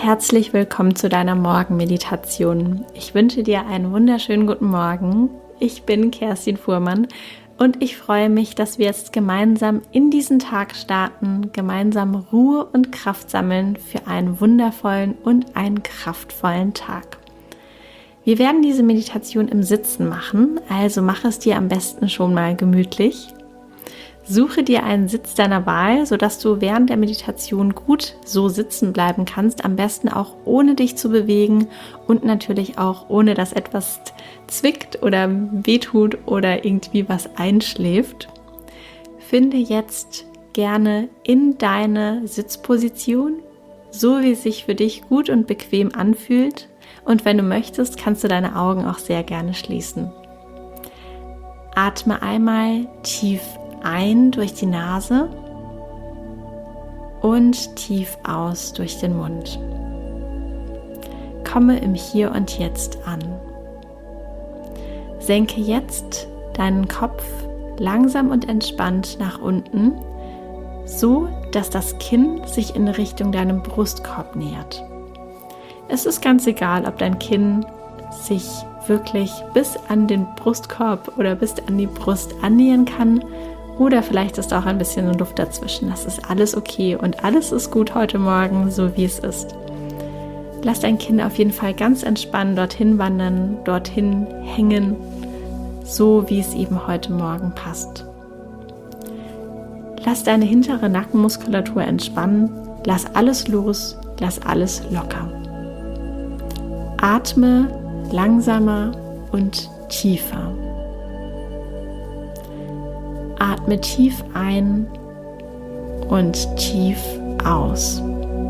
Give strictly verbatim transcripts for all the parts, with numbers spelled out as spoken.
Herzlich willkommen zu deiner Morgenmeditation. Ich wünsche dir einen wunderschönen guten Morgen. Ich bin Kerstin Fuhrmann und ich freue mich, dass wir jetzt gemeinsam in diesen Tag starten, gemeinsam Ruhe und Kraft sammeln für einen wundervollen und einen kraftvollen Tag. Wir werden diese Meditation im Sitzen machen, also mach es dir am besten schon mal gemütlich. Suche dir einen Sitz deiner Wahl, sodass du während der Meditation gut so sitzen bleiben kannst, am besten auch ohne dich zu bewegen und natürlich auch ohne, dass etwas zwickt oder wehtut oder irgendwie was einschläft. Finde jetzt gerne in deine Sitzposition, so wie es sich für dich gut und bequem anfühlt, und wenn du möchtest, kannst du deine Augen auch sehr gerne schließen. Atme einmal tief ein durch die Nase und tief aus durch den Mund. Komme im Hier und Jetzt an. Senke jetzt deinen Kopf langsam und entspannt nach unten, so dass das Kinn sich in Richtung deinem Brustkorb nähert. Es ist ganz egal, ob dein Kinn sich wirklich bis an den Brustkorb oder bis an die Brust annähern kann. Oder vielleicht ist auch ein bisschen Luft dazwischen. Das ist alles okay und alles ist gut heute Morgen, so wie es ist. Lass dein Kinn auf jeden Fall ganz entspannt dorthin wandern, dorthin hängen, so wie es eben heute Morgen passt. Lass deine hintere Nackenmuskulatur entspannen, lass alles los, lass alles locker. Atme langsamer und tiefer. Atme tief ein und tief aus.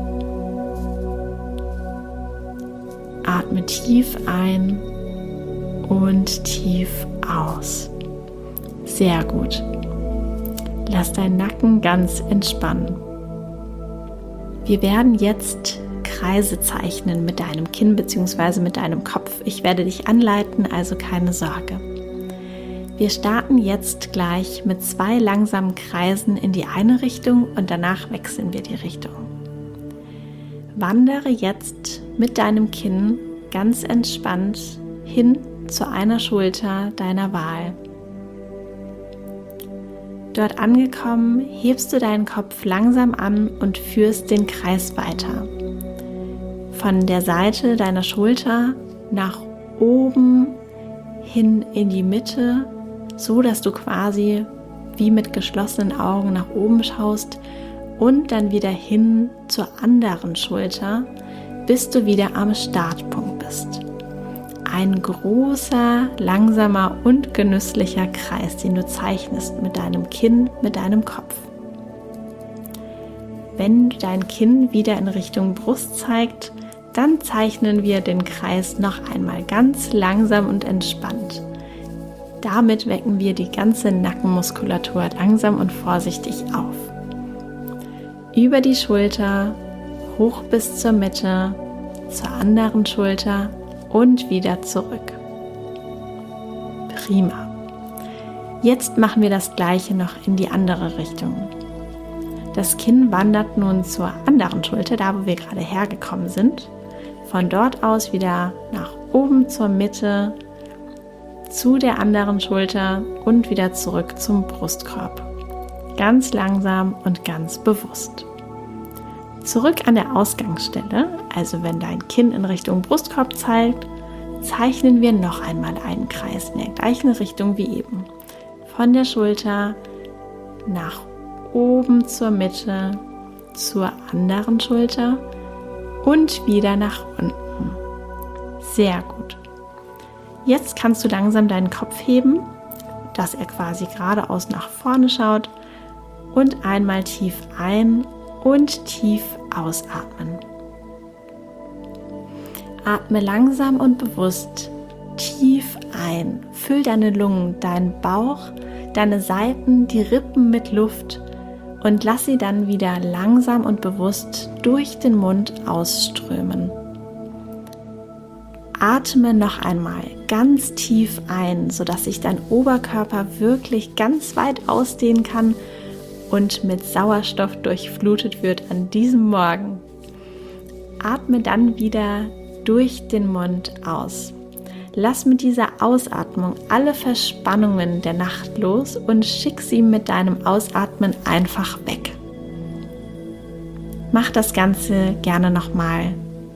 Atme tief ein und tief aus. Sehr gut. Lass deinen Nacken ganz entspannen. Wir werden jetzt Kreise zeichnen mit deinem Kinn bzw. mit deinem Kopf. Ich werde dich anleiten, also keine Sorge. Wir starten jetzt gleich mit zwei langsamen Kreisen in die eine Richtung und danach wechseln wir die Richtung. Wandere jetzt mit deinem Kinn ganz entspannt hin zu einer Schulter deiner Wahl. Dort angekommen, hebst du deinen Kopf langsam an und führst den Kreis weiter. Von der Seite deiner Schulter nach oben hin in die Mitte, so dass du quasi wie mit geschlossenen Augen nach oben schaust und dann wieder hin zur anderen Schulter, bis du wieder am Startpunkt bist. Ein großer, langsamer und genüsslicher Kreis, den du zeichnest mit deinem Kinn, mit deinem Kopf. Wenn dein Kinn wieder in Richtung Brust zeigt, dann zeichnen wir den Kreis noch einmal ganz langsam und entspannt. Damit wecken wir die ganze Nackenmuskulatur langsam und vorsichtig auf. Über die Schulter, hoch bis zur Mitte, zur anderen Schulter und wieder zurück. Prima. Jetzt machen wir das Gleiche noch in die andere Richtung. Das Kinn wandert nun zur anderen Schulter, da wo wir gerade hergekommen sind. Von dort aus wieder nach oben zur Mitte, zu der anderen Schulter und wieder zurück zum Brustkorb. Ganz langsam und ganz bewusst. Zurück an der Ausgangsstelle, also wenn dein Kinn in Richtung Brustkorb zeigt, zeichnen wir noch einmal einen Kreis in der gleichen Richtung wie eben. Von der Schulter nach oben zur Mitte, zur anderen Schulter und wieder nach unten. Sehr gut. Jetzt kannst du langsam deinen Kopf heben, dass er quasi geradeaus nach vorne schaut und einmal tief ein- und tief ausatmen. Atme langsam und bewusst tief ein. Füll deine Lungen, deinen Bauch, deine Seiten, die Rippen mit Luft und lass sie dann wieder langsam und bewusst durch den Mund ausströmen. Atme noch einmal ganz tief ein, sodass sich dein Oberkörper wirklich ganz weit ausdehnen kann und mit Sauerstoff durchflutet wird an diesem Morgen. Atme dann wieder durch den Mund aus. Lass mit dieser Ausatmung alle Verspannungen der Nacht los und schick sie mit deinem Ausatmen einfach weg. Mach das Ganze gerne nochmal.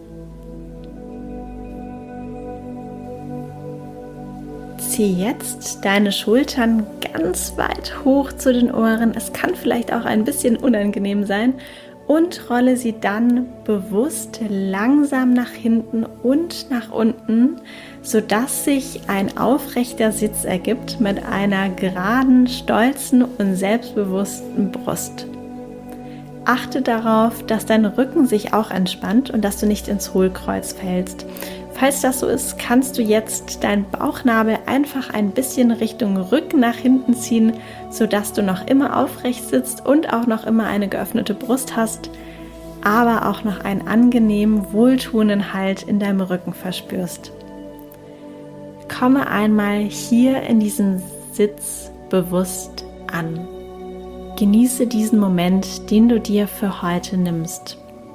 Zieh jetzt deine Schultern ganz weit hoch zu den Ohren. Es kann vielleicht auch ein bisschen unangenehm sein. Und rolle sie dann bewusst langsam nach hinten und nach unten, sodass sich ein aufrechter Sitz ergibt mit einer geraden, stolzen und selbstbewussten Brust. Achte darauf, dass dein Rücken sich auch entspannt und dass du nicht ins Hohlkreuz fällst. Falls das so ist, kannst du jetzt deinen Bauchnabel einfach ein bisschen Richtung Rücken nach hinten ziehen, sodass du noch immer aufrecht sitzt und auch noch immer eine geöffnete Brust hast, aber auch noch einen angenehmen, wohltuenden Halt in deinem Rücken verspürst. Komme einmal hier in diesen Sitz bewusst an. Genieße diesen Moment, den du dir für heute nimmst.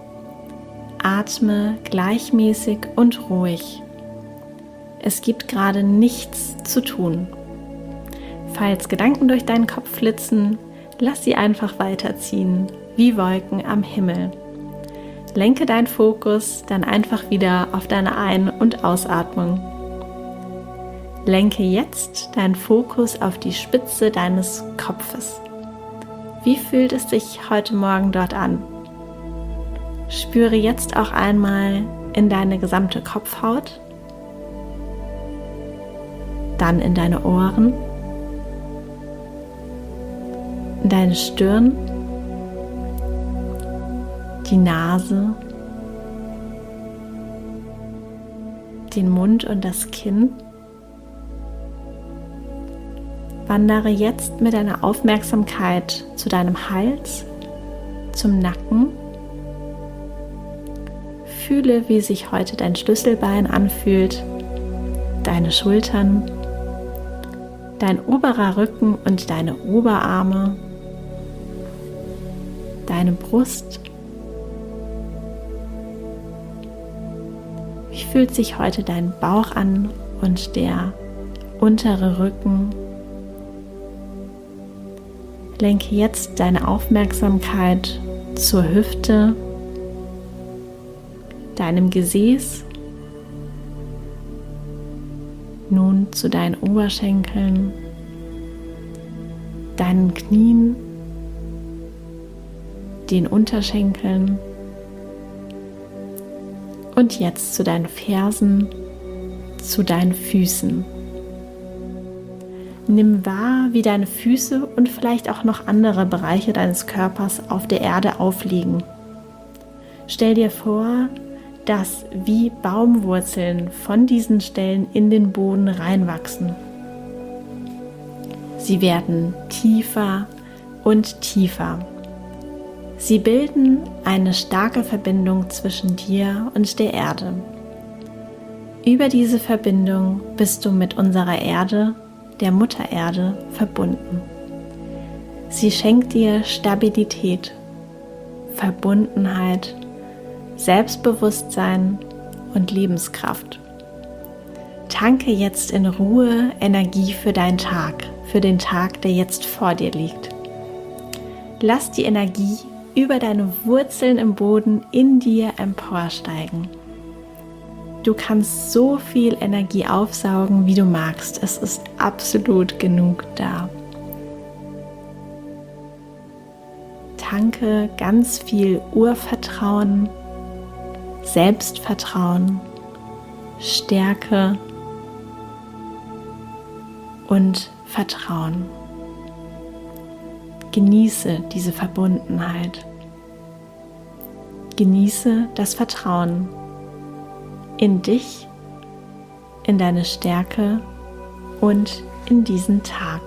Atme gleichmäßig und ruhig. Es gibt gerade nichts zu tun. Falls Gedanken durch deinen Kopf flitzen, lass sie einfach weiterziehen, wie Wolken am Himmel. Lenke deinen Fokus dann einfach wieder auf deine Ein- und Ausatmung. Lenke jetzt deinen Fokus auf die Spitze deines Kopfes. Wie fühlt es sich heute Morgen dort an? Spüre jetzt auch einmal in deine gesamte Kopfhaut, dann in deine Ohren, in deine Stirn, die Nase, den Mund und das Kinn. Wandere jetzt mit deiner Aufmerksamkeit zu deinem Hals, zum Nacken. Fühle, wie sich heute dein Schlüsselbein anfühlt, deine Schultern, dein oberer Rücken und deine Oberarme, deine Brust. Wie fühlt sich heute dein Bauch an und der untere Rücken? Lenke jetzt deine Aufmerksamkeit zur Hüfte, deinem Gesäß, nun zu deinen Oberschenkeln, deinen Knien, den Unterschenkeln und jetzt zu deinen Fersen, zu deinen Füßen. Nimm wahr, wie deine Füße und vielleicht auch noch andere Bereiche deines Körpers auf der Erde aufliegen. Stell dir vor, dass wie Baumwurzeln von diesen Stellen in den Boden reinwachsen. Sie werden tiefer und tiefer. Sie bilden eine starke Verbindung zwischen dir und der Erde. Über diese Verbindung bist du mit unserer Erde, der Mutter Erde, verbunden. Sie schenkt dir Stabilität, Verbundenheit, Selbstbewusstsein und Lebenskraft. Tanke jetzt in Ruhe Energie für deinen Tag, für den Tag, der jetzt vor dir liegt. Lass die Energie über deine Wurzeln im Boden in dir emporsteigen. Du kannst so viel Energie aufsaugen, wie du magst. Es ist absolut genug da. Tanke ganz viel Urvertrauen, Selbstvertrauen, Stärke und Vertrauen. Genieße diese Verbundenheit. Genieße das Vertrauen in dich, in deine Stärke und in diesen Tag.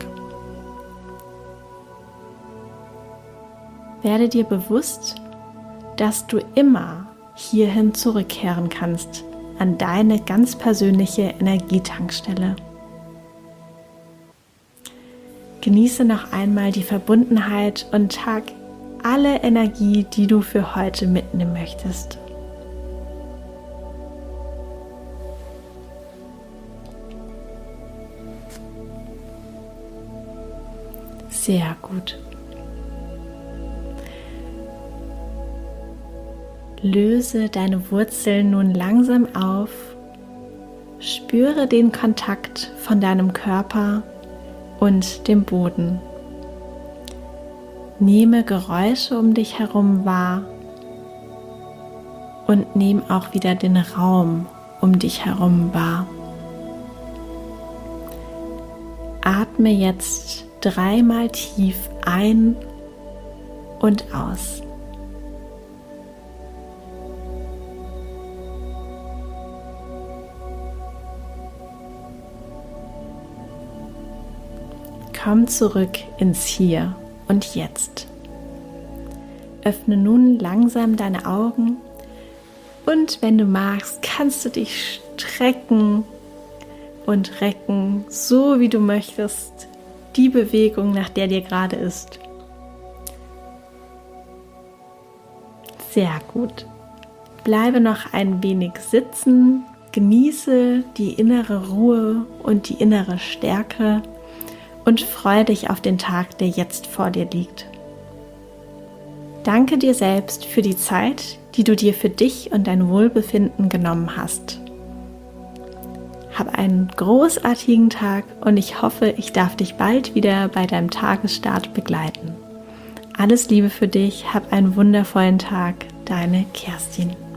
Werde dir bewusst, dass du immer hierhin zurückkehren kannst, an deine ganz persönliche Energietankstelle. Genieße noch einmal die Verbundenheit und tag alle Energie, die du für heute mitnehmen möchtest. Sehr gut. Löse deine Wurzeln nun langsam auf. Spüre den Kontakt von deinem Körper und dem Boden. Nehme Geräusche um dich herum wahr und nimm auch wieder den Raum um dich herum wahr. Atme jetzt dreimal tief ein und aus. Komm zurück ins Hier und Jetzt. Öffne nun langsam deine Augen und wenn du magst, kannst du dich strecken und recken, so wie du möchtest, die Bewegung, nach der dir gerade ist. Sehr gut. Bleibe noch ein wenig sitzen, genieße die innere Ruhe und die innere Stärke und freue dich auf den Tag, der jetzt vor dir liegt. Danke dir selbst für die Zeit, die du dir für dich und dein Wohlbefinden genommen hast. Hab einen großartigen Tag und ich hoffe, ich darf dich bald wieder bei deinem Tagesstart begleiten. Alles Liebe für dich, hab einen wundervollen Tag, deine Kerstin.